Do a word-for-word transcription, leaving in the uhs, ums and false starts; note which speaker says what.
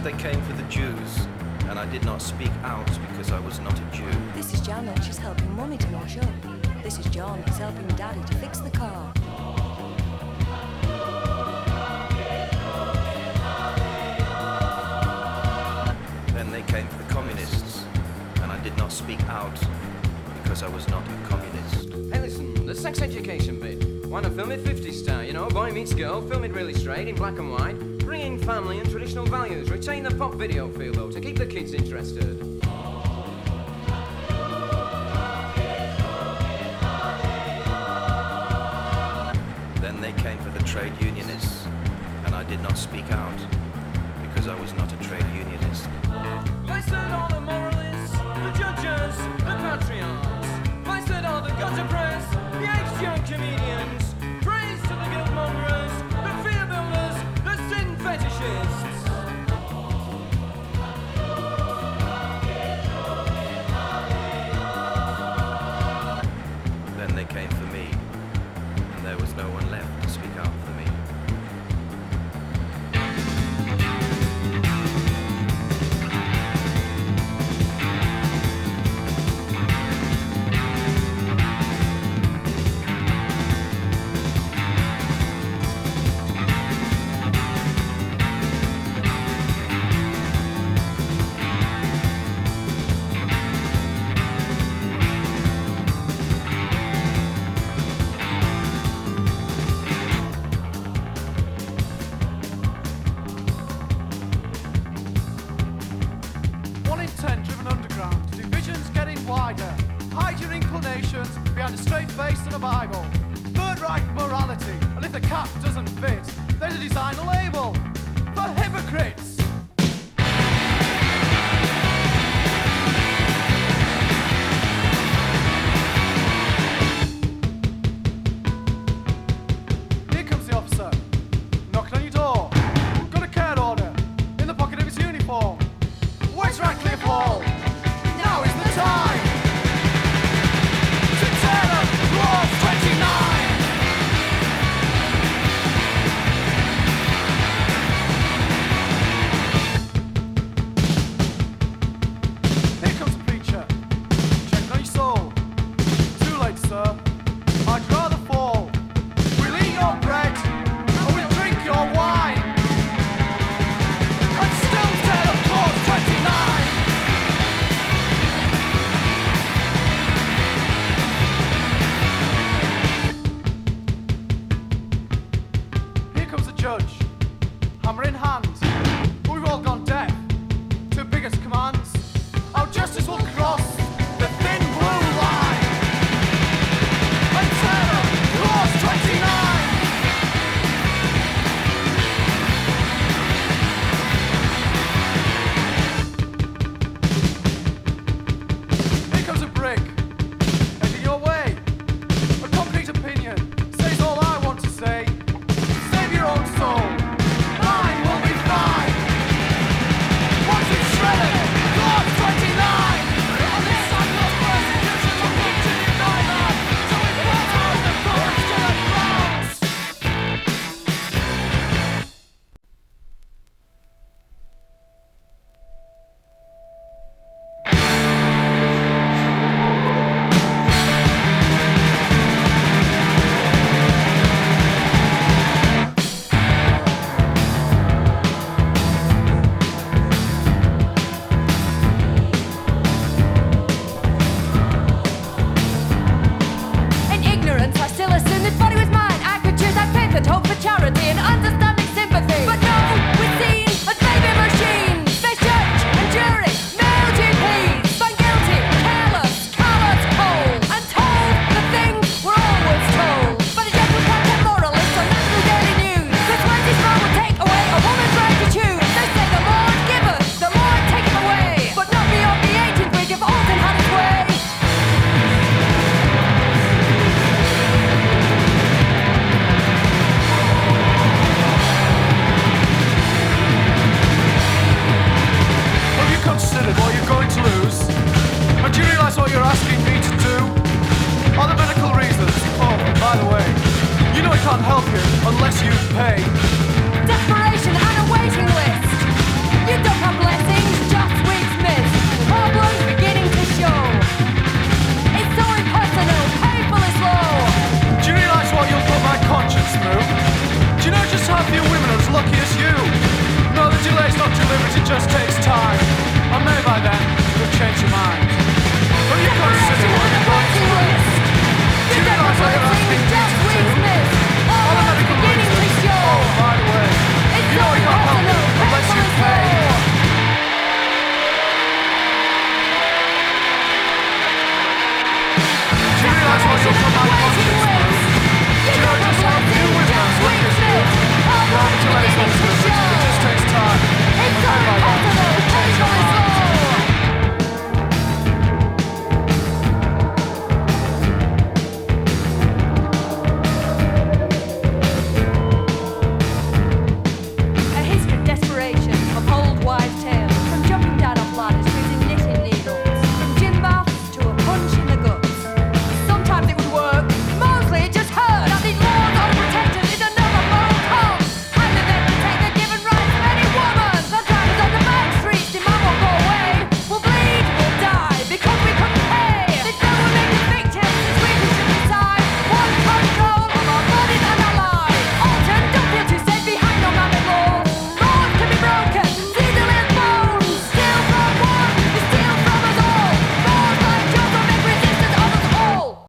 Speaker 1: they came for the Jews, and I did not speak out because I was not a Jew.
Speaker 2: This is Janet, she's helping Mummy to wash up. This is John, he's helping Daddy to fix the car.
Speaker 1: Then they came for the communists, and I did not speak out because I was not a communist.
Speaker 3: Hey, listen, the sex education bit. Why not film it fifties style, you know, boy meets girl, film it really straight, in black and white, bring in family and traditional values, retain the pop video feel though, to keep the kids interested.
Speaker 1: Then they came for the trade unionists, and I did not speak out because I was not a trade unionist.
Speaker 3: Blessed are the moralists, the judges, the patriarchs. Blessed are the gutter press, the ex-young comedians. Praise to the guilt mongers, the fear builders, the sin fetishists.
Speaker 1: Then they came for me, and there was no one left to speak out for me.
Speaker 4: One in ten driven underground, divisions getting wider. Hide your inclinations behind a straight face and a Bible. Third Reich morality, and if the cap doesn't fit, then to design a label for hypocrites. Here comes the officer, knocking on your door. Got a care order in the pocket of his uniform. Where's Radcliffe Hall? Now is the time to tear up Clause twenty-nine. Here comes the preacher, checking on your soul. Too late, sir. I'd rather fall. We'll eat your bread, and we'll drink your wine, and still tear up Clause twenty-nine. Here comes the judge, hammer in hand. We've all gone deaf to biggest commands. Our justice will cross the thin blue line and tear up Clause twenty-nine. Here comes a brick, heading your way. A concrete opinion says all I want to say. Save your own soul. Mine will be fine. There's half few women as lucky as you. No, the delay's not deliberate, it just takes time. And maybe by then, you'll change your mind. But you consider what you're going to lose. Do you realise what you're asking?